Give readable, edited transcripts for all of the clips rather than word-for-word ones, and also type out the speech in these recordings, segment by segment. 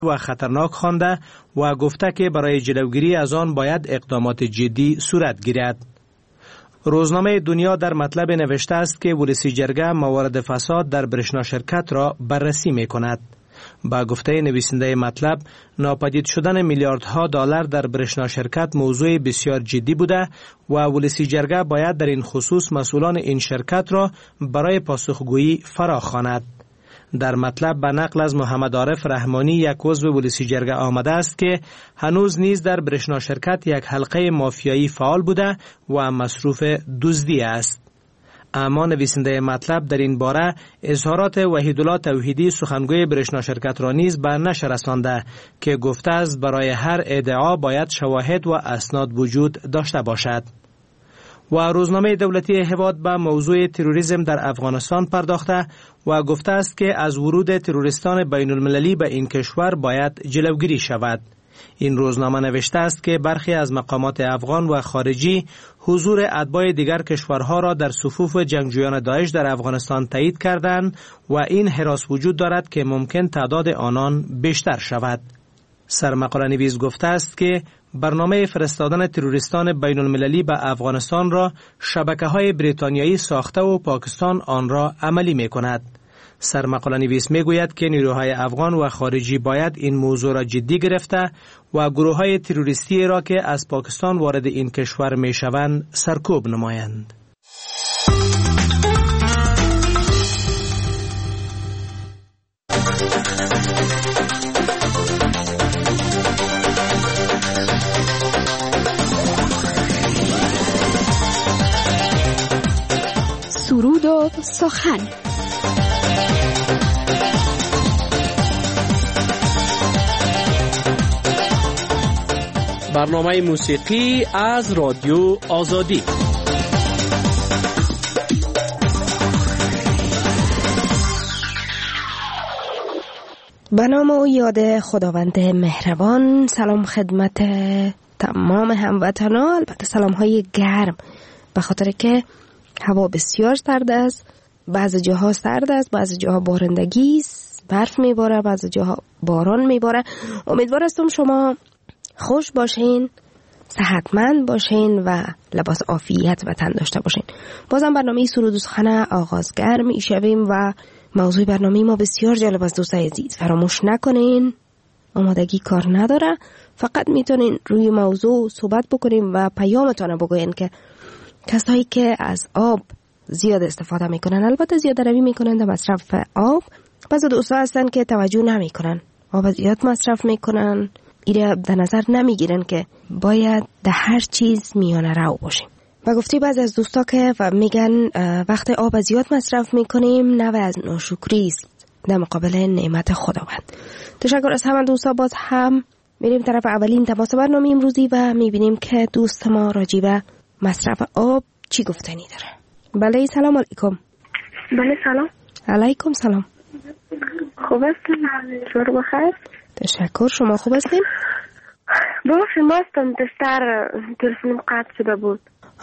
و خطرناک خوانده و گفته که برای جلوگیری از آن باید اقدامات جدی صورت گیرد. روزنامه دنیا در مطلب نوشته است که ولسی جرگه موارد فساد در برشنا شرکت را بررسی می کند. با گفته نویسنده مطلب، ناپدید شدن میلیاردها دلار در برشنا شرکت موضوع بسیار جدی بوده و ولسی جرگه باید در این خصوص مسئولان این شرکت را برای پاسخگویی فراخواند. در مطلب به نقل از محمد عارف رحمانی، یک عضو ولسی جرگه آمده است که هنوز نیز در برشنا شرکت یک حلقه مافیایی فعال بوده و مصروف دزدی است. اما نویسنده مطلب در این باره اظهارات وحیدالله توحیدی سخنگوی برشنا شرکت را نیز به نشر رسانده که گفته است برای هر ادعا باید شواهد و اسناد وجود داشته باشد. و روزنامه دولتی هواد به موضوع تروریسم در افغانستان پرداخته و گفته است که از ورود تروریستان بین المللی به این کشور باید جلوگیری شود. این روزنامه نوشته است که برخی از مقامات افغان و خارجی حضور اتباع دیگر کشورها را در صفوف جنگجویان داعش در افغانستان تایید کردند و این هراس وجود دارد که ممکن تعداد آنان بیشتر شود. سرمقاله نویس گفته است که برنامه فرستادن تروریستان بین المللی به افغانستان را شبکه‌های بریتانیایی ساخته و پاکستان آن را عملی می کند. سرمقاله نویس می گوید که نیروهای افغان و خارجی باید این موضوع را جدی گرفته و گروه‌های تروریستی را که از پاکستان وارد این کشور می شوند سرکوب نمایند. سرود و سخن. برنامه موسیقی از رادیو آزادی. به نام و یاد خداوند مهربان. سلام خدمت تمام هموطنان، البته سلام های گرم، به خاطر که هوا بسیار سرد است. بعضی جاها سرد است، بعضی جاها بارندگی است، برف میباره، بعضی جاها باران میباره. امیدوار هستم شما خوش باشین، صحتمند باشین و لباس عافیت و تن داشته باشین. بازم برنامه سرود و سخن آغازگر میشویم و موضوع برنامه ما بسیار جالب است. دوستای عزیز فراموش نکنین، آمادگی کار نداره، فقط میتونین روی موضوع صحبت بکنیم و پیامتون بگوین که کسایی که از آب زیاد استفاده میکنن، البته زیاد روی میکنن در مصرف آب، بعضی دوستا هستن که توجه نمیکنن، آب زیاد مصرف میکنن، ایره در نظر نمیگیرن که باید در هر چیز میانه رو باشیم. و گفتی بعضی از دوستا که میگن وقتی آب زیاد مصرف میکنیم نوع از ناشکری است در مقابل نعمت خداوند. تشکر از همه دوستا. باز هم میریم طرف اولین تماس برنامه امروزی و میبینیم که دوست ما راجع به مصرف آب چی گفتنی داره. بله سلام علیکم. بله سلام. علیکم سلام. خوب هستین؟ شما بخیر؟ تشکر. شما خوب هستین؟ باشیم هستم. دستر تلفنم قطع شده بود.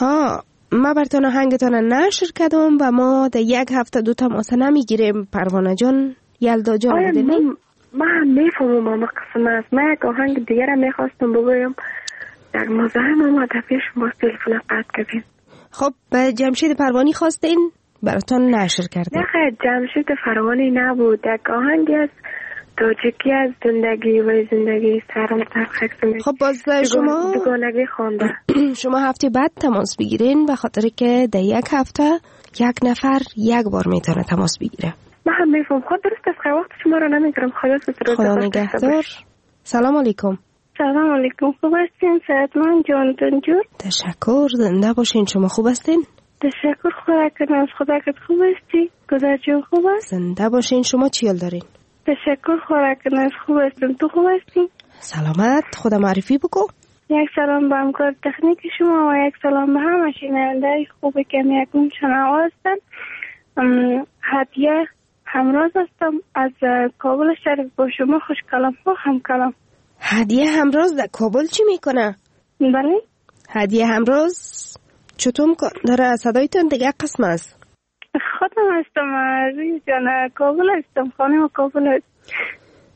ما براتون آهنگتون نشر کردم و ما در یک هفته دو تماس نمیگیریم. پروانه جان، یلدا جان بودین؟ من میفهمم اما قسم است. من یک آهنگ دیگر میخواستم بگویم، در مزاحم آمده پیش ما تلفن قطع کردیم. خب به جمشید پروانی خواستین براتون نشر کردیم. نه خیر، جمشید پروانی نبود. یک آهنگی از تاجیکی از زندگی و زندگی سرم ترخیص. خب باز شما دوگانگی خوانده. شما هفته بعد تماس بگیرین به خاطر که در یک هفته یک نفر یک بار میتونه تماس بگیره. من هم میفهم. خود درست است. وقت شما رو نمیگیرم. خدا نگهدار. سلام علیکم. سلام علیکم. خوب هستین؟ صحتمند جانتون جور؟ تشکر. زنده باشین. شما خوب هستین؟ تشکر. خدا کنه از خدا که خوب هستی. گذر جون خوب است؟ زنده باشین. شما چی حال دارین؟ تشکر. خدا کنه از خوب هستیم. تو خوب هستی؟ سلامت. خدا معرفی بکو. یک سلام به همکار تکنیک شما و یک سلام به همه شنونده خوبی که میکنم شنوا هستن. هدیه همراز هستم از کابل شریف. با شما خوش کلام ها هم کلام. هدیه همراز در کابل چی میکنه؟ بله. هدیه همراز چطور داره؟ صدایتون دیگه قسم است. خودم هستم عزیز جان. کابل هستم. خانم کابل هست.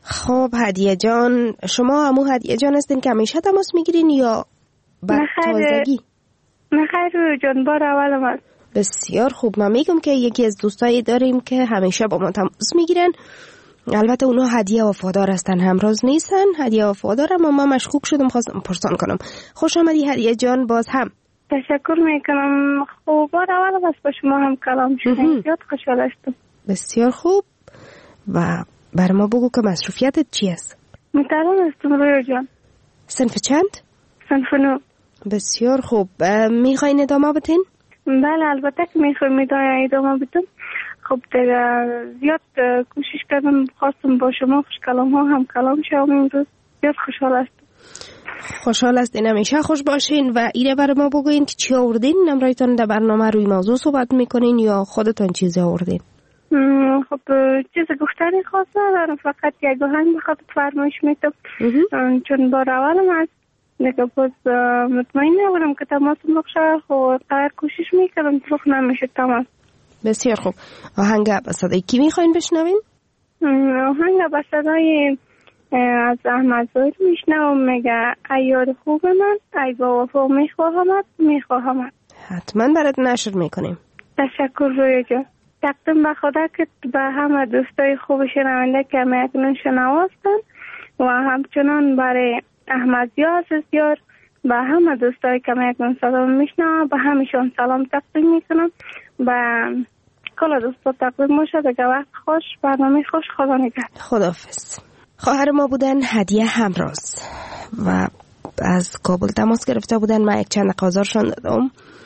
خب هدیه جان، شما همون هدیه جان هستین که همیشه تماس میگیرین یا بعد تازگی؟ نه خیر رویا جان، بار اولم است. بسیار خوب. من میگم که یکی از دوستایی داریم که همیشه با ما تماس میگیرن. البته اونا هدیه وفادار هستن، همراز نیستن، هدیه وفادار. اما من مشکوک شدم، خواستم پرسان کنم. خوش آمدی هدیه جان. باز هم تشکر میکنم. خوب، بار اول است با شما هم کلام شدیم، زیاد خوشحال هستم. بسیار خوب. و بر ما بگو که مصروفیتت چی است؟ مطالعه هستم رویا جان. صنف چند؟ صنف 9. بسیار خوب. میخواین ادامه بدین؟ بله البته که میخوایم ادامه بدم. خب دیگه زیاد کوشش کردم، خواستم با شما خوش کلام ها هم کلام شوم. امروز زیاد خوشحال هستم. خوشحال هستین، همیشه خوش باشین. و ایره برای ما بگوین که چی آوردین؟ نمرایتان در برنامه روی موضوع صحبت میکنین یا خودتان چیزی آوردین؟ خب چیز گفتنی خاص ندارم، فقط یک آهنگ بخواد فرمایش میتم چون بار اولم است دیگه. باز مطمئن نبودم که تماسم بخشه، خب قدر کوشش میکردم تو نمیشه تماس. بسیار خوب. آهنگ به صدای کی میخواین بشنوین؟ آهنگ به صدای از احمد ظاهر میشنوم، میگه ای یار خوب من، ای با وفا میخواهمت. حتما برات نشر میکنیم. تشکر رویا جان. تقدیم به خدا که به همه دوستای خوب شنونده که اکنون شنواستن و همچنان برای احمد زیاد یار به همه دوستای که اکنون سلام میشنوم، به همشون سلام تقدیم میکنم. و کل دوستا تقدیم باشه. دیگه وقت خوش، برنامه خوش. خدا نگهدار. خداحافظ. خواهر ما بودن هدیه همراز و از کابل تماس گرفته بودن. من یک چند قازارشان دادم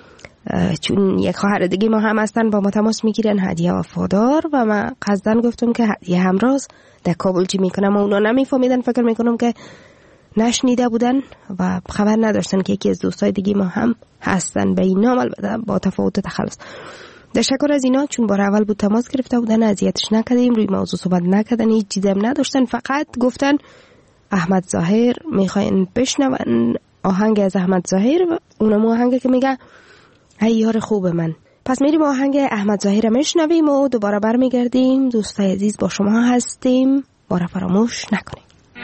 چون یک خواهر دیگه ما هم هستن با ما تماس میگیرن، هدیه وفادار. و من قصدن گفتم که هدیه همراز در کابل چی میکنم و اونا نمیفهمیدن، فکر میکنم که نشنیده بودن و خبر نداشتن که یکی از دوستای دیگه ما هم هستن به این نام، البته با تفاوت تخلص. تشکر از اینا، چون بار اول بود تماس گرفته بودن، اذیتش نکردیم، روی موضوع صحبت نکردن، هیچ چیزی هم نداشتن، فقط گفتن احمد ظاهر میخواین بشنون آهنگ از احمد ظاهر و اونم آهنگی که میگه ای یار خوب من. پس میریم آهنگ احمد ظاهر میشنویم و دوباره برمیگردیم. دوستای عزیز با شما هستیم، بارا فراموش نکنید.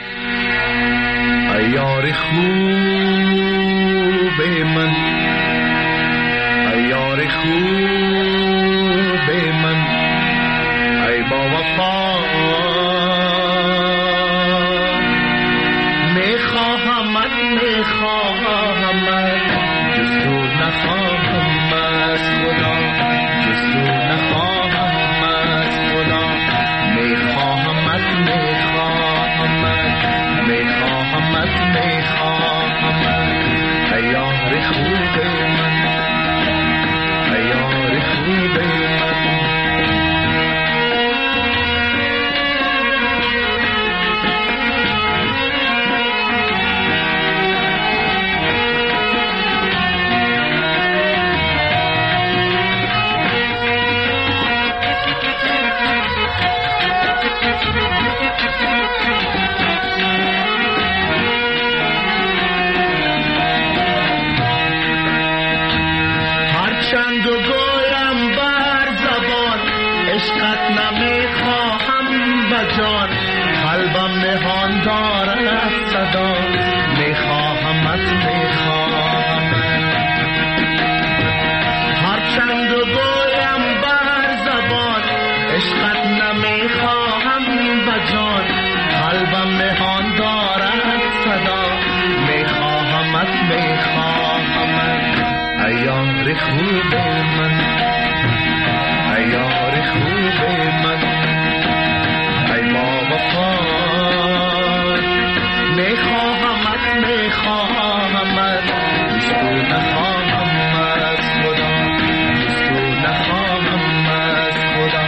ای یار خوب من، ای یار خوب من، ای با وفا میخواهمت جز تو نخواهم از خدا، جز تو نخواهم از خدا. میخواهمت ای یار خوب من، ای یار خوب من. هرچند گویم بر زبان عشقت نمیخواهم بجان، قلبم نهان دارد صدا میخواهمت هرچند گویم بر زبان عشقت نمیخواهم بجان، قلبم نهان دارد صدا میخواهمت ای یار خوب من، ای یار خوب من، ای با وفا میخواهمت جز تو نخواهم از خدا، جز تو نخواهم از خدا.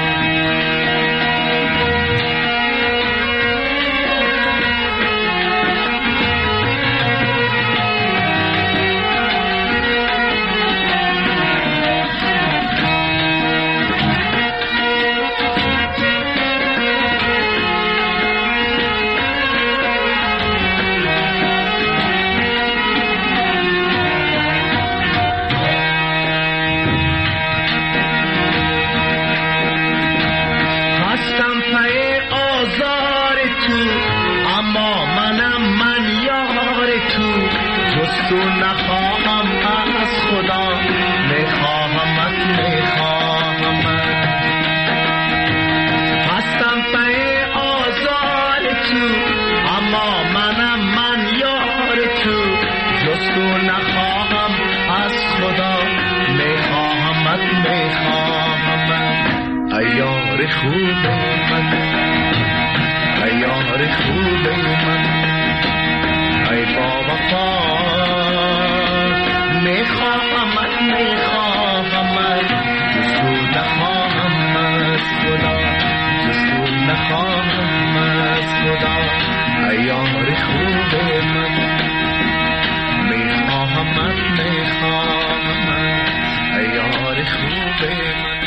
جستو نخواهم از خدا، میخواهمت میخواهمت. هستم پی آزار تو، اما منم من یار تو. جستو نخواهم از خدا، میخواهمت میخواهمت. ای یار خوب من، ای یار خوب من، ای بابا پا. میخواهمت میخواهمت. جستو نخواهم از خدا، جستو نخواهم از خدا. ای یار خوب من، میخواهمت میخواهمت. ای یار خوب من،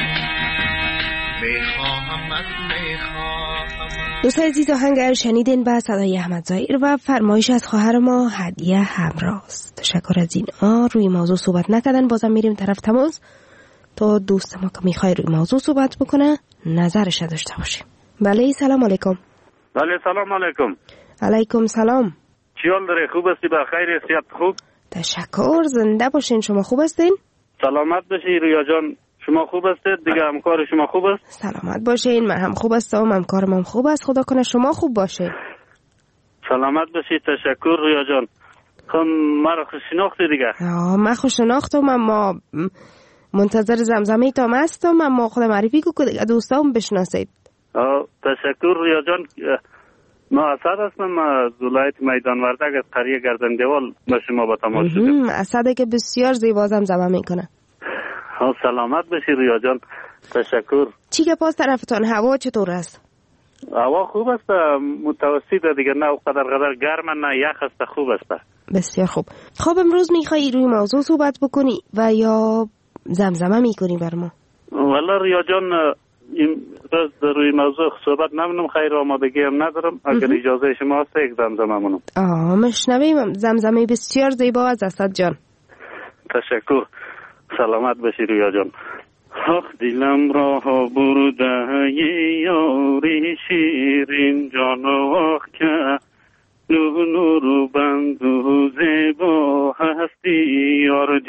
میخواهمت میخواهمت. دوستان عزیز، آهنگ شنیدین با صدای احمد ظاهر و فرمایش از خواهر ما هدیه همراست. تشکر از این روی موضوع صحبت نکردن. بازم میریم طرف تماس تا دوست ما که میخوای روی موضوع صحبت بکنه نظرش داشته باشیم. بله سلام علیکم. بله سلام علیکم. علیکم سلام. چی حال داری؟ خوب هستی؟ بخیر؟ صحت خوب؟ تشکر. زنده باشین. شما خوب هستین؟ سلامت باشی رویا جان. شما خوب هستید؟ دیگه همکار شما خوب است؟ سلامت باشین. من هم خوب هستم، همکارم هم خوب است. خدا کنه شما خوب باشه. سلامت باشی. تشکر رویا جان. خب مرا خوش شناختی دیگه؟ من خوش شناختم، اما منتظر زمزمه تا هستم. اما خود معرفی کو دیگه دوستام بشناسید. تشکر رویا جان. ما اسد هستم از ولایت میدان وردک از قریه گردندوال به شما با تماس شدم. اسد که بسیار زیبا زمزمه میکنه. سلامت باشی رویا جان. تشکر. چی که پاس طرفتان هوا چطور است؟ هوا خوب است، متوسط دیگه، نه قدر گرم نه یخ است، خوب است. بسیار خوب. خب امروز میخوایی روی موضوع صحبت بکنی و یا زمزمه میکنی بر ما؟ والا رویا جان روز روی موضوع صحبت نمونم، خیر آمادگی هم ندارم. اگر اجازه شما هست یک زمزمه منم. مشنویم. زمزمه بسیار زیبا از اسد جان. تشکر. سلامت باشی رویا جان. آخ دلم را برده یاری شیرین جان، آخ که نور بند و زیبا هستی یار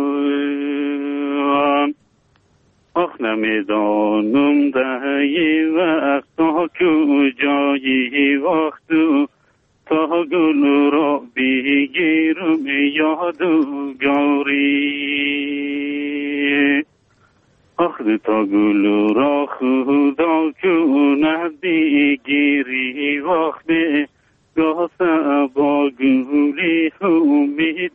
جان. آخ نمیدانم دهی وقت تا کجایی وقت تا گل را بگیرم یادگاری. آخ تا گل را خدا کند بگیری وقت گاه با گلی امید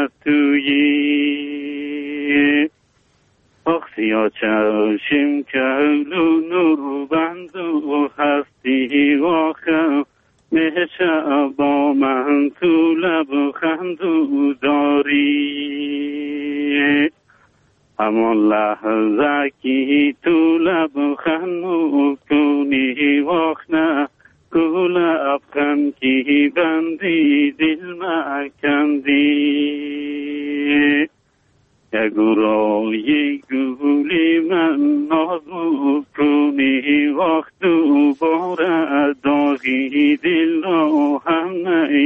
نتویی. آخ سیاه چشم کلو نور بند و هستی واخم میشه با من تو لب خندو داری. اما لحظه که تو لب خندو کنی واخنه تو لب خند که بندی دل مکندی. یگرای گولی من نازو کنی وقت و بار داغی دل را هم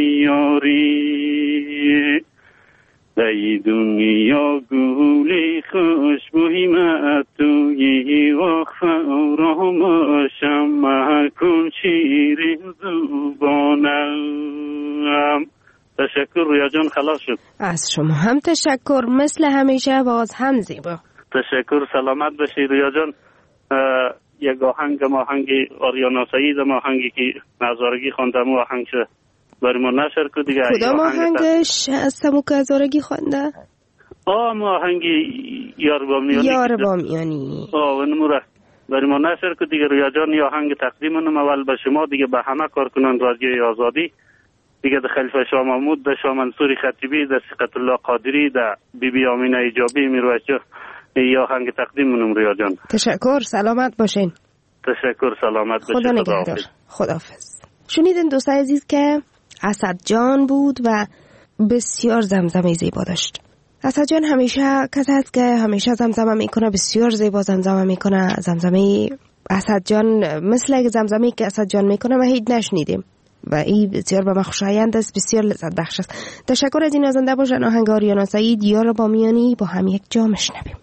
نیاری. ای دنیا گولی خوش مهمت توی وقت رام شمع کن شیرین زبانم. تشکر رویا جان، خلاص شد. از شما هم تشکر. مثل همیشه باز هم زیبا. تشکر. سلامت باشی رویا جان. یک آهنگ آریانا سعید آهنگی که نظارگی خوندم و آهنگ شد برای ما نشر که دیگه. کدام آهنگش هستمو که نظارگی خونده؟ ما آهنگی یار بامیانی. یار بامیانی. ونموره برای ما نشر که دیگه رویا جان. یا آهنگ تقدیمونم اول به شما دیگه، به همه کارکنان رادیوی آزادی دیگه، ده خلیفه شاه محمود، ده شاه منصور خطیبی، ده ثقت الله قادری، ده بی بی آمینه ایجابی میرویچه. یا آهنگ تقدیمونم رویا جان. تشکر. سلامت باشین. تشکر. سلامت باشین. خدا نگهدار. خداحافظ. شنیدین دوست عزیز که اسد جان بود و بسیار زمزمه زیبا داشت. اسد جان همیشه کسی است که همیشه زمزمه میکنه، بسیار زیبا زمزمه میکنه. زمزمه اسد جان مثل زمزمه که اسد جان میکنه ما هیچ نشنیدیم. و این بسیار به من خوشایند است، بسیار لذت بخش است. تشکر از این نازنده باشن. آهنگ آریانا سعید یار با میانی با هم یک جا میشنویم.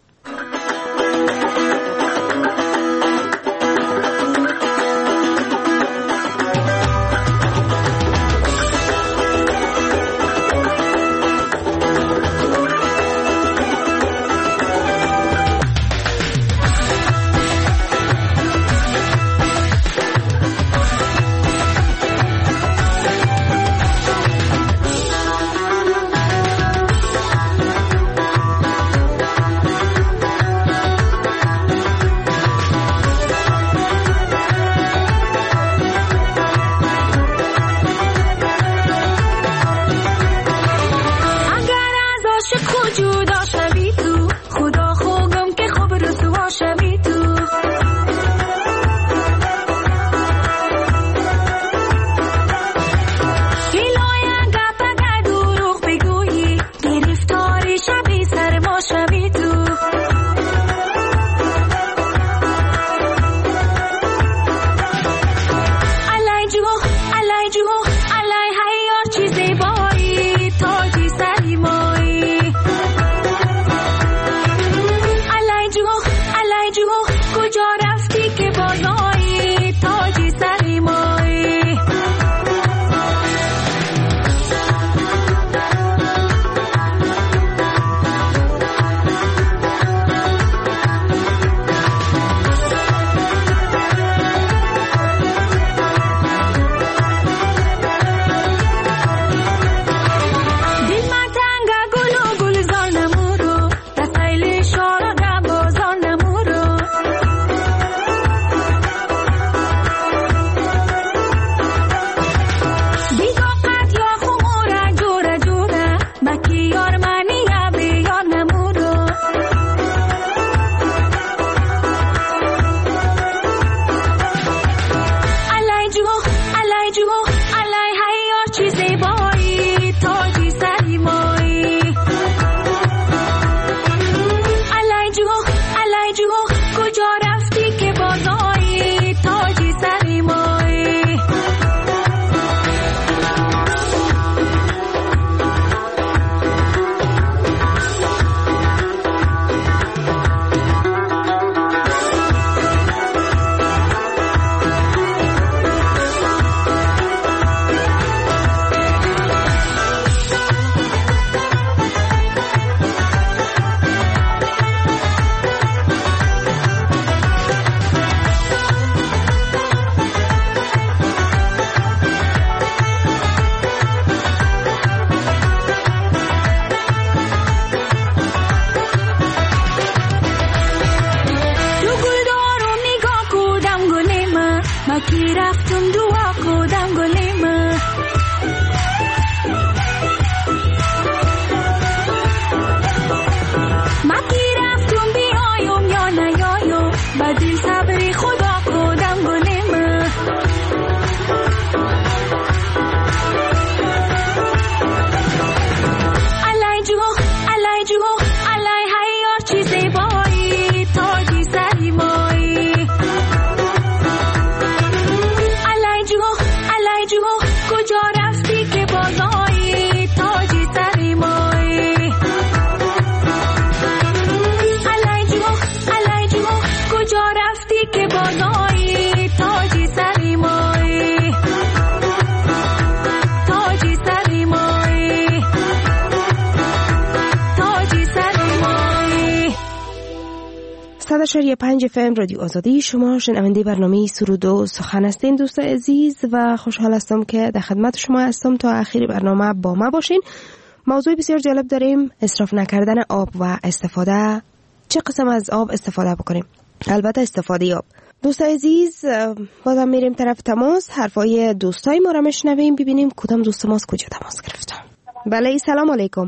شریعه 5 FM رادیو آزادی، شما شنونده برنامه سرود و سخن هستین. دوست عزیز و خوشحال هستم که در خدمت شما هستم تا آخر برنامه با ما باشین. موضوع بسیار جالب داریم، اسراف نکردن آب و استفاده، چه قسم از آب استفاده بکنیم، البته استفاده آب. دوست عزیز بازم میریم طرف تماس، حرفای دوستای ما را میشنویم، ببینیم کدام دوست ماست کجا تماس گرفتن. بله سلام علیکم.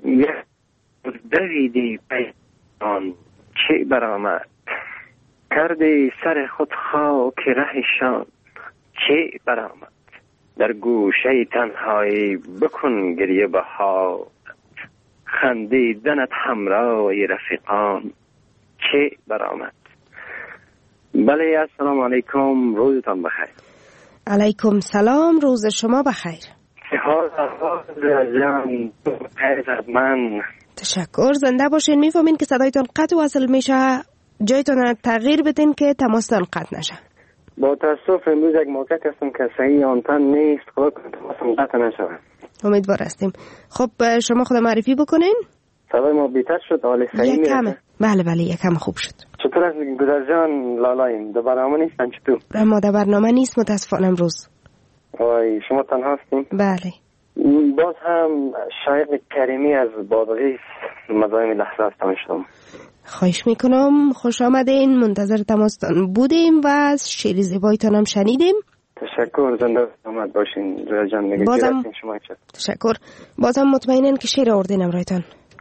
دویدی پیان چه برآمد، کرده سر خود خاک رهشان چه برآمد، در گوشه تنهایی بکن گریه بها، خندیدنت همراه رفیقان چه برآمد. بله السلام علیکم، روزتان بخیر. علیکم سلام، روز شما بخیر. حال جان خیر من. تشکر، زنده باشین. میفهمین که صدایتان قطع وصل میشه، جایتان تغییر بدین که تماستان قطع نشه. با تاسف امروز یک موقع هستم که صحیح آنتن نیست، خدا کنه تماسم قطع نشود. امیدوار هستیم. خب شما خود معرفی بکنین. صدای ما بیتر شد، حال صحیح میره؟ بله یکم خوب شد. چطور است گذر جان؟ لالاییم در برنامه نیستن چطور؟ ما در برنامه نیست متاسفانه امروز. وای شما تنها هستین؟ بله. باز هم شایق کریمی از بادغیس مزاحم لحظه هستم شدم. خواهش میکنم، خوش آمدین. منتظر تماستان بودیم و از شعر زیبایتان هم شنیدیم. تشکر، زنده آمد باشین جویا جان. میگه بازم شما چه؟ تشکر. بازم مطمئنن که شعر آوردین امرایتان؟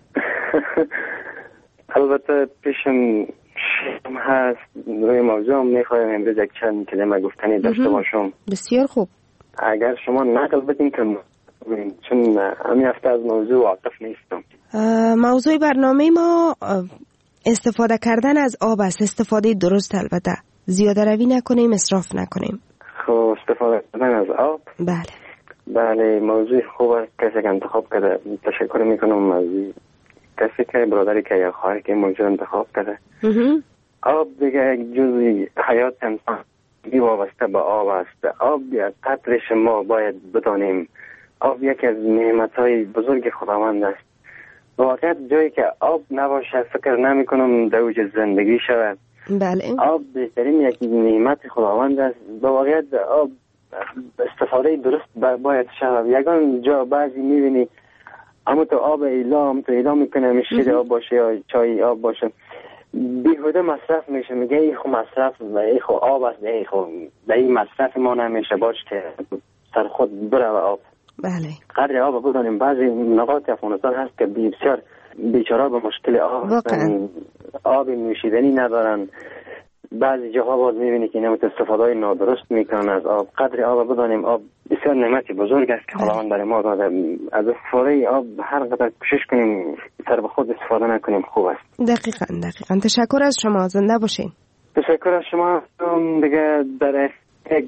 البته پیشم شعرم هست، روی موضوع هم میخوایم امروز یک چند کلمه گفتنی داشته باشم. بسیار خوب. اگر شما نقل بدین که چون همین هفته از موضوع واقف نیستم. موضوع برنامه ما استفاده کردن از آب است. استفاده درست، البته زیاده روی نکنیم، اسراف نکنیم. خب استفاده کردن از آب. بله موضوع خوب است، کسی که انتخاب کرده. تشکر میکنم از کسی که برادری که یا خواهری که موضوع انتخاب کرده. آب دیگه یک جزئی حیات انسان وابسته به آب است. آب یک قطرش ما باید بدانیم. آب یکی از نعمت‌های بزرگ خداوند است. واقعا جایی که آب نباشه فکر نمی کنم در اوج زندگی شود. بله. آب بهترین یک نعمت خداوند است. به واقعیت آب استفاده درست باید شود. یگان جا بعضی میبینی اما تو آب ایلا میکنه، شیر آب باشه یا چای آب باشه، بیهوده مصرف میشه. میگه ای خو مصرف و ای خو آب است، ای خو در این مصرف ما نمیشه، باش که سر خود بره و آب. بله. قدر آب بدانیم. بعضی نقاط افغانستان هست که بسیار بیچاره به مشکل آب هستن، آب نوشیدنی ندارن. بعضی جاها باز میبینی که نمت استفاده نادرست میکنن از آب. قدر آب بدانیم. آب بسیار نعمتی بزرگ است که خداوند برای ما داده. از استفاده آب هر قدر کوشش کنیم سر به خود استفاده نکنیم خوب است. دقیقاً. تشکر از شما، زنده باشین. تشکر از شما. دیگه در یک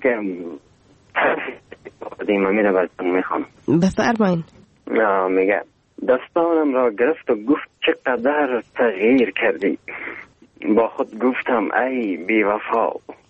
دیمه میره براتون میخوام. بفرمایین. میگه دستانم را گرفت و گفت چقدر تغییر کردی. با خود گفتم ای بی وفا.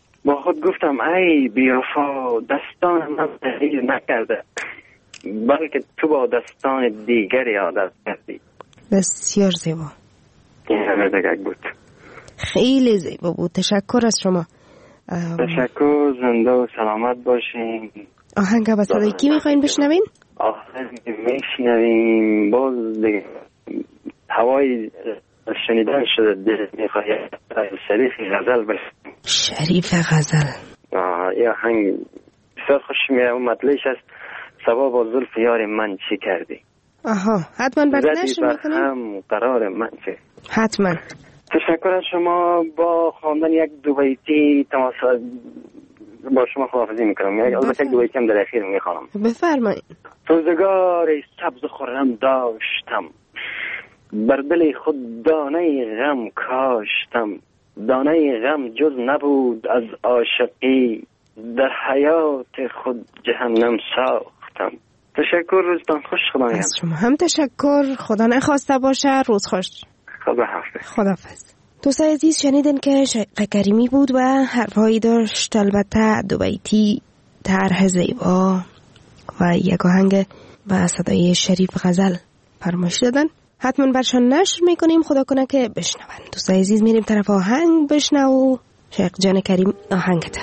دستانم من تغییر نکرده، بلکه تو با دستان دیگری عادت کردی. بسیار زیبا. این همه دیگه بود. خیلی زیبا بود. تشکر از شما. تشکر، زنده و سلامت باشین. آهنگ با صدای کی میخواین بشنوین؟ آهنگ میشنویم باز دیگه هوای شنیدن شده دل میخواید شریف غزل بشنویم. شریف غزل. یه آهنگ بسیار خوش میاد. مطلعش است سبا با زلف یار من چی کردی. حتما برد نشر میکنیم. هم قرار من چه. حتما. تشکر از شما. با خواندن یک دو بیتی تماس با شما خداحافظی میکنم. البته یک دو بیتی هم در اخیر میخوانم. بفرمایید. روزگار سبز و خرم داشتم، بر دل خود دانه غم کاشتم. دانه غم جز نبود از عاشقی، در حیات خود جهنم ساختم. تشکر، روزتان خوش. خدایم. از شما هم تشکر. خدا نخواسته باشه. روز خوش. خداحافظ. دوستای عزیز شنیدن که شایق کریمی بود و حرفهایی داشت، البته دو بیتی طرح زیبا و یک آهنگ با صدای شریف غزل فرمایش دادن. حتما برشان نشر میکنیم، خدا کنه که بشنون. دوستای عزیز میریم طرف آهنگ بشنو. شایق جان کریم آهنگته.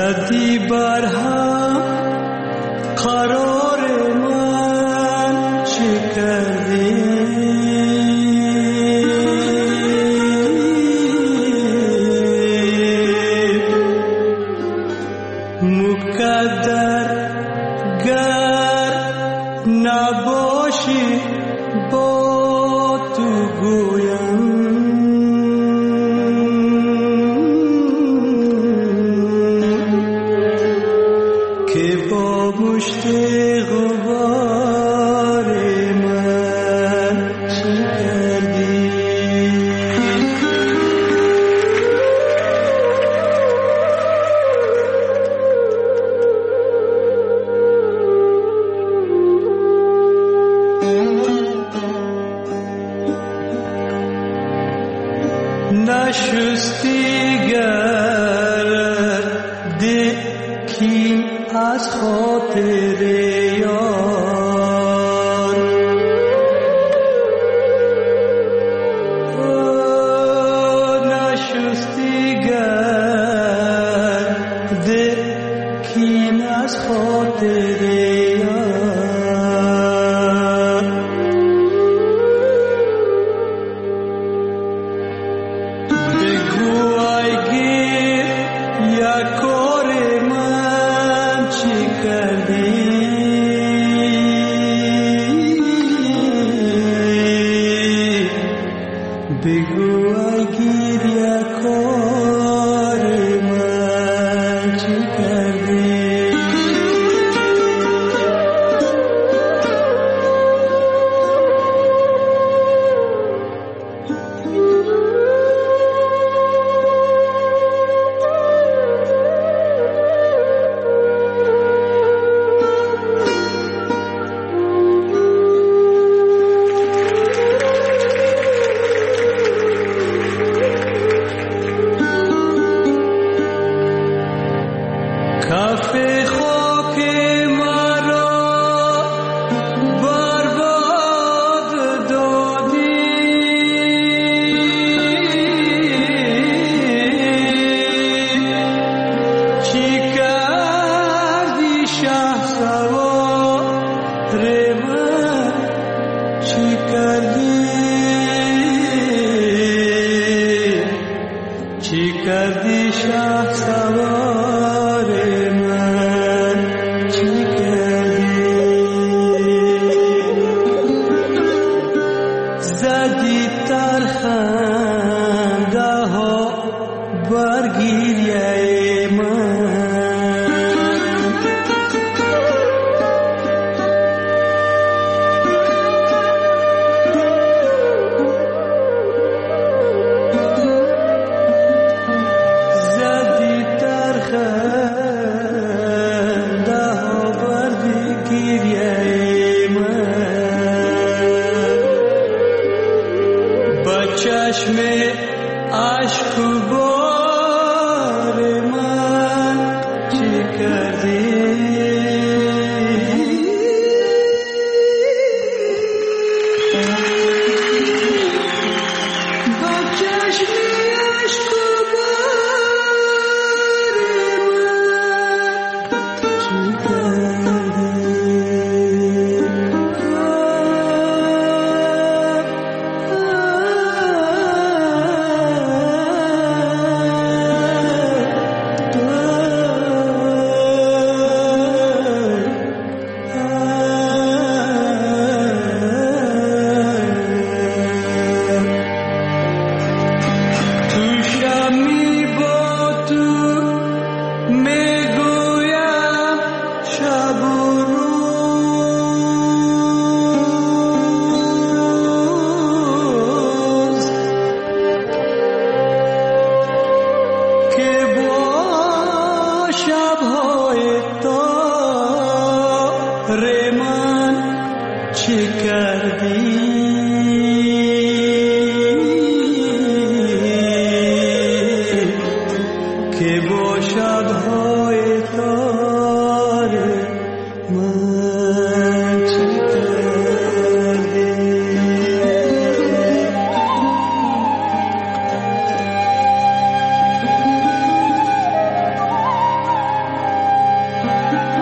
زدی بر هم قرار من چه کردی مقدر گر نباشی با تو گویم که با مشت غبار من چه کردی نشستی گرد کین از خاطر یار نشستی گرد کین از خاطر یار بگو ای گیر یک کار من چی کردی بگو ای گیر یک کار من چی کردی کف خاک مرا برباد دادی چی کردی شهسوار من چی کردی چی کردی شهسوار من چی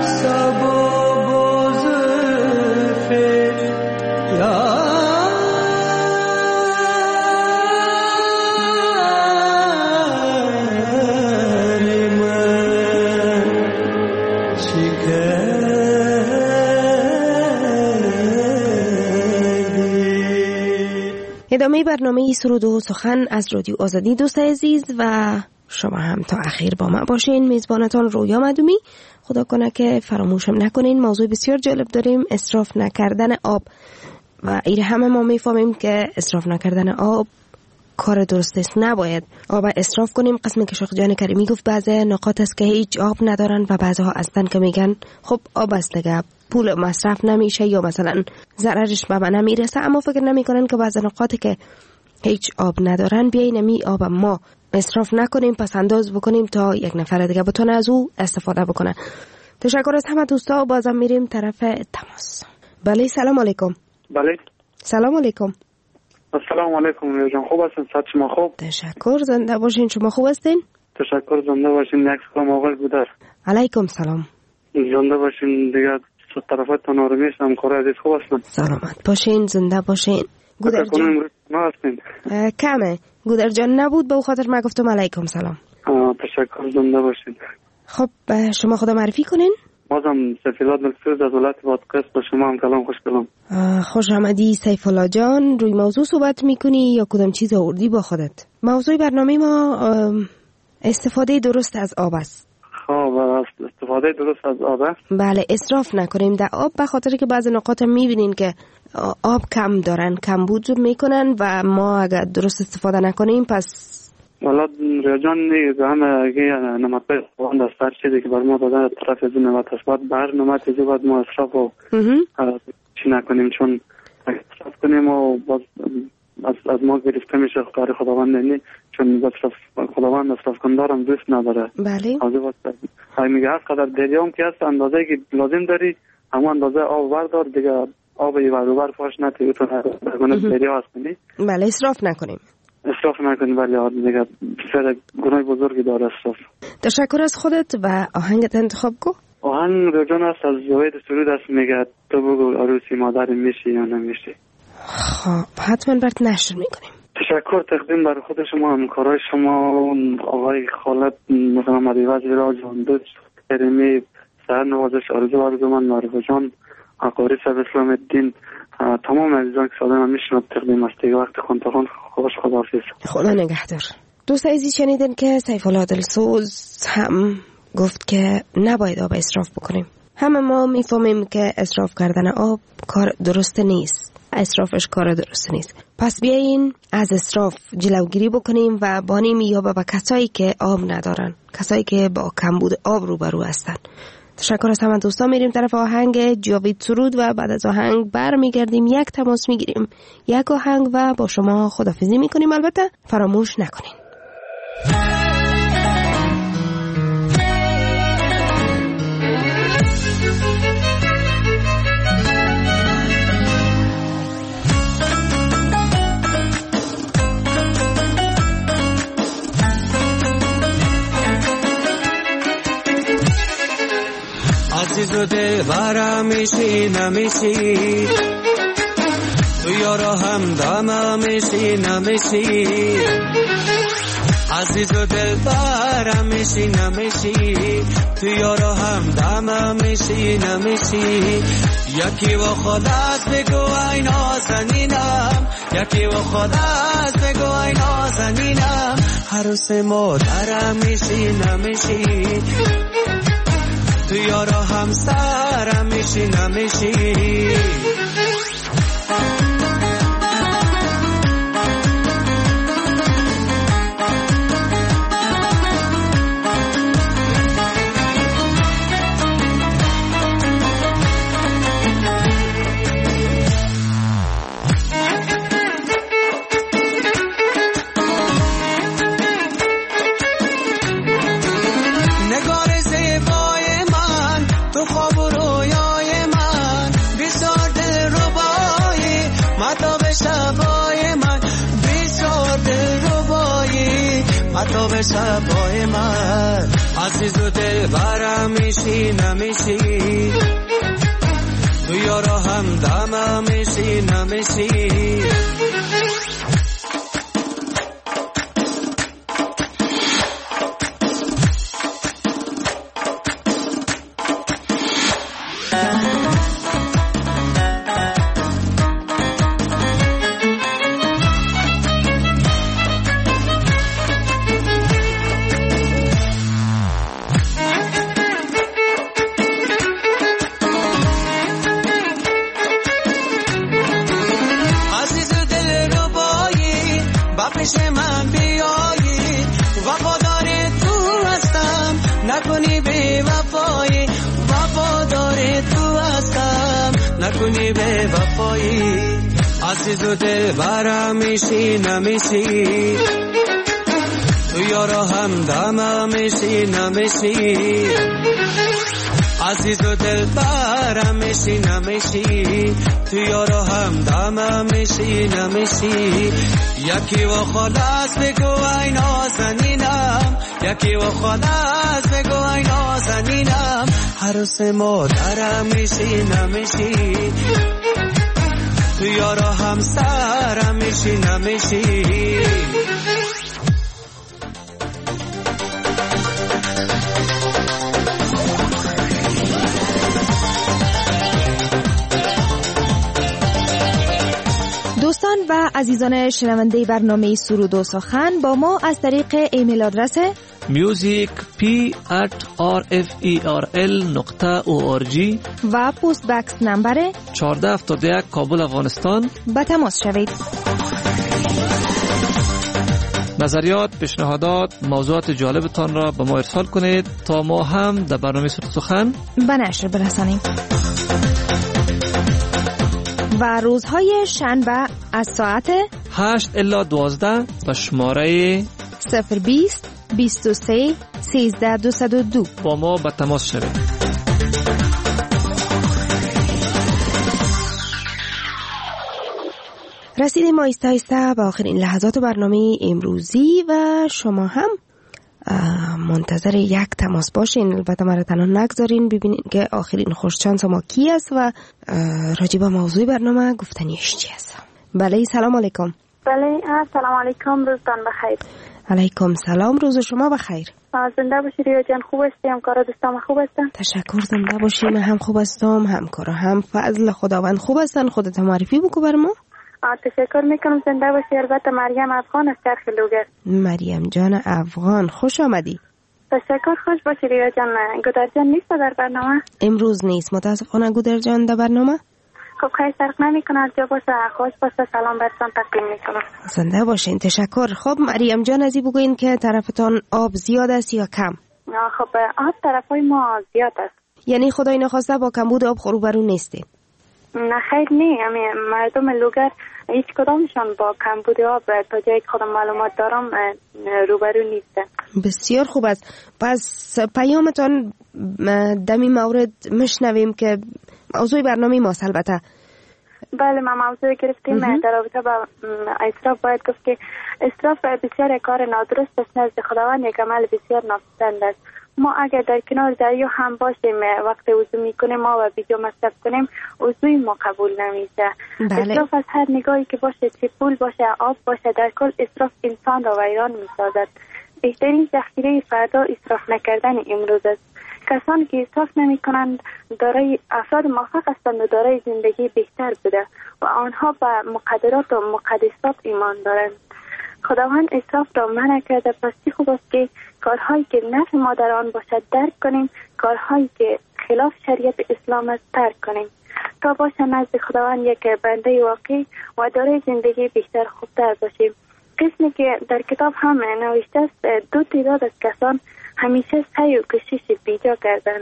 ادامه برنامه سرود و سخن از رادیو آزادی دوست عزیز و شما هم تا اخیر با ما باشین. میزبانتان رویا مدومی. خدا کنه که فراموشم نکنین. موضوع بسیار جالب داریم، اسراف نکردن آب، و این همه ما میفهمیم که اسراف نکردن آب کار درست است. نباید آب اسراف کنیم. قسمی که شیخ جان کریمی گفت بعضی نقاط است که هیچ آب ندارن و بعضها هستن که میگن خب آب است دیگه، پول مصرف نمیشه یا مثلا ضررش به من نمیرسه، اما فکر نمیکنن که بعضی نقاطی که هیچ آب ندارن بیاین می آب ما مصرف نکنیم، پس انداز بکنیم تا یک نفر دیگه بتونه از او استفاده بکنه. تشکر از همه دوستا. بازم میریم طرف تماس. بله سلام علیکم. بله سلام علیکم. السلام علیکم رویا جان، خوب هستین؟ صحت شما خوب؟ تشکر، زنده باشین. شما خوب هستین؟ تشکر، زنده باشین. یک سلام آقای گودر. علیکم سلام. زنده باشین. دیگه طرفتان آرمیش هم کار عزیز خوب هستن؟ سلامت باشین، زنده باشین. گودر جان ما هستین؟ کمه. گودر جان نبود، به او خاطر ما گفتم علیکم سلام. تشکر، زنده باشین. خب شما خدا معرفی کنین. بازم سیفالله ملکسوز از ولایت بادغیس با شما هم کلام خوش کلام. خوش آمدی سیفالله جان. روی موضوع صحبت میکنی یا کدام چیز آوردی با خودت؟ موضوع برنامه ما استفاده درست از آب است. خب استفاده درست از آب است؟ بله، اسراف نکنیم در آب، به خاطر که بعضی نقاط میبینین که آب کم دارن، کمبود میکنن و ما اگر درست استفاده نکنیم پس والا ریا جان نیگه همه اگه نمطبه خوان دستر چیزی که بر ما داده طرف از نمت اسباد بر نمت ازی باید ما اصراف و چی نکنیم، چون اصراف کنیم و باز از ما گرفته میشه کار خداوند نی، چون خداوند اصراف کندارم دوست نداره. بله های میگه هر قدر دریام که هست اندازه که لازم داری همون اندازه آب بردار دیگه، آب ایوار فاش نتی بتونه دریا هست نی. بله اسراف نکنیم. اسراف نکنیم. ولی دیگه بسیار گناه بزرگی داره اسراف. تشکر از خودت و آهنگت انتخاب کو. آهنگ رجان است از جاوید سرود است، میگه تو بگو عروسی مادر میشی یا نمیشی. خب حتما برات نشر میکنیم. تشکر تقدیم بر خود شما، همکارای شما، آقای خالد محمد وزیر آجان دوست کریمی، سهر نوازش آرزو من معروف جان، قاری صاحب اسلام الدین، تمام عزیزان که سالم میشنم تقدیم است. دیگه وقت خونتخون خوش، خداحافظ. خدا نگهدار. دوست عزیز شنیدن که سیفالله دلسوز هم گفت که نباید آب اسراف بکنیم. همه ما میفهمیم که اسراف کردن آب کار درست نیست، اسرافش کار درست نیست. پس بیاین از اسراف جلوگیری بکنیم و بانیم یا به کسایی که آب ندارن، کسایی که با کمبود آب روبرو هستن. تشکر از همه دوستان. میریم طرف آهنگ جاوید سرود و بعد از آهنگ برمیگردیم، یک تماس میگیریم، یک آهنگ و با شما خداحافظی میکنیم. البته فراموش نکنین. عزیز و دلبرم میشی نمیشی، تو یارا همدمم میشی نمیشی. عزیز و دلبرم میشی نمیشی، تو یارا همدمم میشی نمیشی. یکی و خودت بگو ای نازنینم، یکی و خودت بگو ای نازنینم. عروس مادرم میشی نمیشی، تو یارا همسرم میشی نمیشی. تو به شبای من عزیز و دل دلبرم میشی نمیشی، تو یارا همدمم میشی نمیشی. نکنی به وفایی، وفادار تو هستم، نکنی به وفایی. عزیز و دلبرم میشی نمیشی، تو یارا همدمم میشی نمیشی. عزیز و دلبرم میشی نمیشی، تو یارا همدمم میشی نمیشی. یکی و خلاص بگو ای نازنینم، یکی و خلاص بگو ای نازنینم. عروس مادرم میشی نمیشی، تو یارا همسرم میشی نمیشی. دوستان و عزیزان شنونده برنامه سرود و سخن، با ما از طریق ایمیل آدرس music@rferl.org و پست بکس نمبر 1471 کابل افغانستان به تماس شوید. نظریات، پیشنهادات، موضوعات جالبتان را به ما ارسال کنید تا ما هم در برنامه سرود و سخن به نشر برسانیم. و روزهای شنبه از ساعت 8 الی 12 به شماره 020 23 13 202 با ما به تماس شوید. رسیدیم آهسته آهسته به آخرین لحظات برنامه امروزی و شما هم منتظر یک تماس باشین. البته مرا تنها نگذارین، ببینین که آخرین خوششانس ما کی است و راجع به موضوع برنامه گفتنیش چی است. بله سلام علیکم. بله سلام علیکم، روزتان بخیر. علیکم سلام، روز شما بخیر. زنده باشی ریا جان، خوب هستی؟ همکارا دوستان خوب هستن؟ تشکر، زنده باشی. من هم خوب هستم، همکارا هم فضل خداوند خوب هستن. خودت معرفی بکو بر ما. تشکر میکنم، زنده باشی. البته مریم افغان از چرخ لوگر. مریم جان افغان، خوش آمدی. تشکر، خوش باشی ریا جان. گودر جان نیست در برنامه؟ امروز نیست متاسفانه گودر جان در برنامه. خب خیلی فرق نمیکنه، از جا باشه خوش باشه سلام برسان تقدیم میکنم. زنده باشین، تشکر. خب مریم جان ازی بگوین که طرفتان آب زیاد است یا کم؟ خب آب طرفای ما زیاد است. یعنی خدای نخواسته با کمبود آب روبرو نیستی؟ نه خیر نه، مردم لوگر هیچ کدامشان با کمبود آب تا جایی که خودم معلومات دارم روبرو نیستن. بسیار خوب است. پس پیامتان دمی مورد مشنویم که موضوع برنامه ماست. البته بله ما موضوع گرفتیم در رابطه با اسراف. باید گفت که اسراف بسیار کار نادرست است نزد خداوند، یک عمل بسیار ناپسند است. ما اگر در کنار دریا هم باشیم وقت وضو میکنیم ما و بیجا مصرف کنیم وضوی ما قبول نمیشه. اسراف از هر نگاهی که باشه، چه پول باشه آب باشه، در کل اسراف انسان را ویران میسازد. بهترین ذخیره فردا اسراف نکردن امروز است. کسانی که اسراف نمی کنند دارای افراد موفق هستند و دارای زندگی بهتر بوده و آنها به مقدرات و مقدسات ایمان دارند. خداوند اسراف را منع کرده، پس خوب است که کارهایی که نفع ما در آن باشد درک کنیم، کارهایی که خلاف شریعت اسلام است ترک کنیم تا باشه نزد خداوند یک بنده واقعی و دارای زندگی بهتر خوبتر باشیم. قسمی که در کتاب هم نوشته است، دو تعداد از کسان همیشه سعی و کوشش بیجا کردند.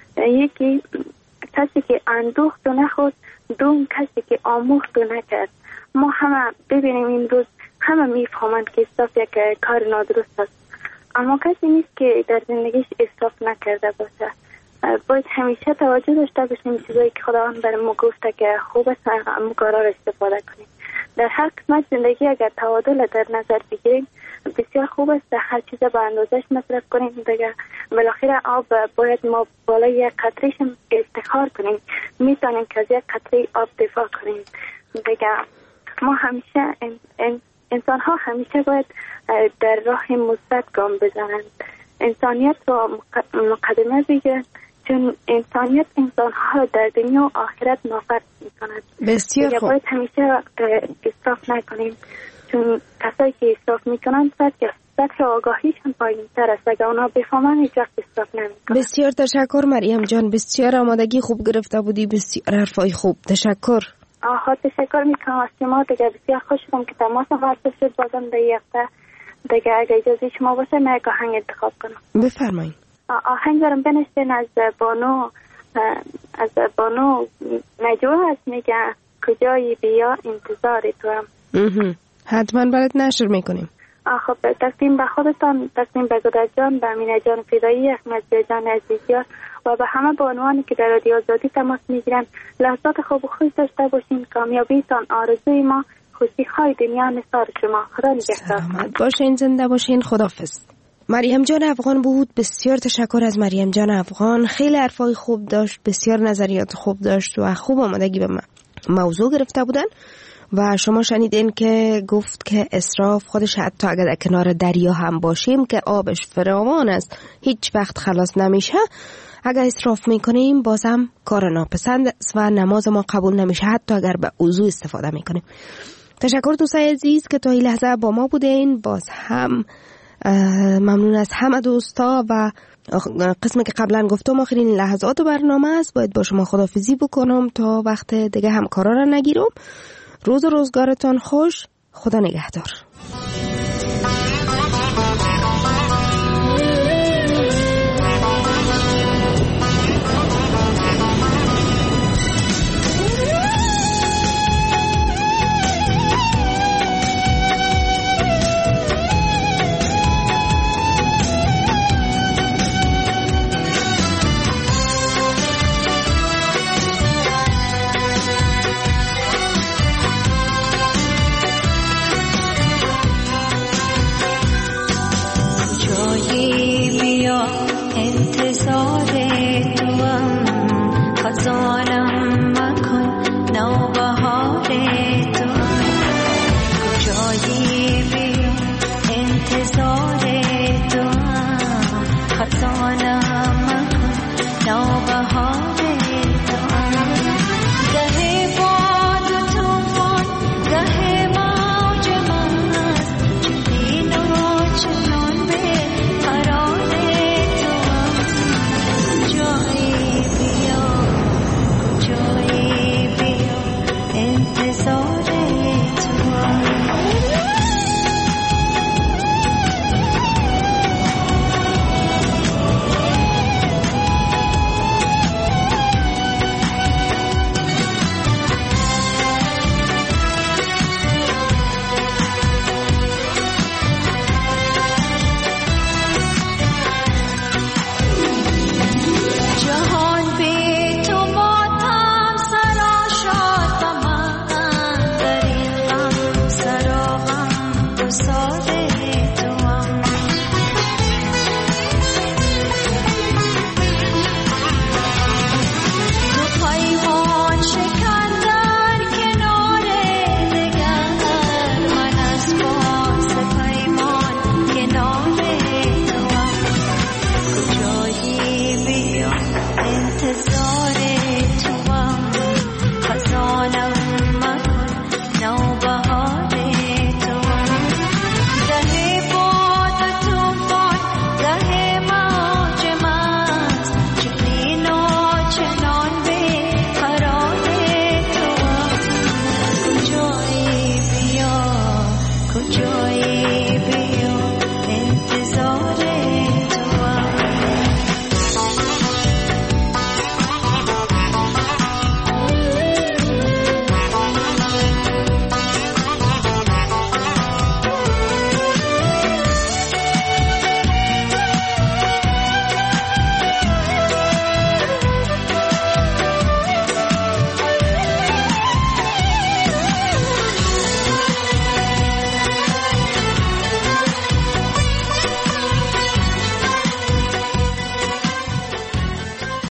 یکی کسی که اندوخت و نخورد، دوم کسی که آموخت و نکرد. ما همه ببینیم این روز همه میفهمند که اسراف یک کار نادرست است، اما کسی نیست که در زندگیش اسراف نکرده باشه. باید همیشه توجه داشته باشیم چیزایی که خداوند بر ما گفته که خوب است همون کارا را استفاده کنیم. در هر قسمت زندگی اگر تعادل در نظر بگیریم بسیار خوب است هر چیز به اندازش مصرف کنیم دیگه. بالاخره آب باید ما بالای یک قطرهش افتخار کنیم، میتونیم که از یک قطره آب دفاع کنیم دیگه. ما همیشه انسان ها همیشه باید در راه مثبت گام بزنند، انسانیت رو مقدمه بگیرند، چون انسانیت انسان ها در دنیا و آخرت نافرد میکند. بسیار خوب. باید همیشه اسراف نکنیم، چون کسایی که اسراف میکنند سطح آگاهیشان پایین تر است، اگر اونا بفهمن هیچ وقت اسراف نمیکنند. بسیار تشکر مریم جان، بسیار آمادگی خوب گرفته بودی، بسیار حرفای خوب. تشکر. تشکر میکنم از شما دیگه. بسیار خوش شدم که تماس واسه شد بازم در یخته دیگه. اگه اجازه شما باشه من یک آهنگ انتخاب کنم. بفرمایید. آهنگ دارم بنشتین از بانو نجوه هست، میگه کجایی بیا انتظار تو هم. حتما برات نشر میکنیم. خب تقدیم به خودتان، تقدیم به گودرز جان، به امینه جان فدایی، احمد جان عزیزیار و به همه بانوانی که در رادیو آزادی تماس میگیرن. لحظات خوب و خوش داشته باشین. کامیابیتان آرزوی ما، خوشی های دنیا نثار شما. خدا نگهدار. سلامت باشین، زنده باشین. خداحافظ. مریم جان افغان بود. بسیار تشکر از مریم جان افغان، خیلی حرفای خوب داشت، بسیار نظریات خوب داشت و خوب آمادگی به موضوع گرفته بودن. و شما شنیدین که گفت که اسراف خودش حتی اگر در کنار دریا هم باشیم که آبش فراوان است هیچ وقت خلاص نمیشه، اگر اسراف میکنیم بازم کار ناپسند است و نماز ما قبول نمیشه حتی اگر به وضو استفاده میکنیم. تشکر دوستای عزیز که تا این لحظه با ما بودین. باز هم ممنون از همه دوستا و قسمی که قبلا گفتم آخرین لحظات برنامه است. باید با شما خداحافظی بکنم تا وقت دیگه همکارا را نگیرم. روز و روزگارتان خوش. خدا نگهدار.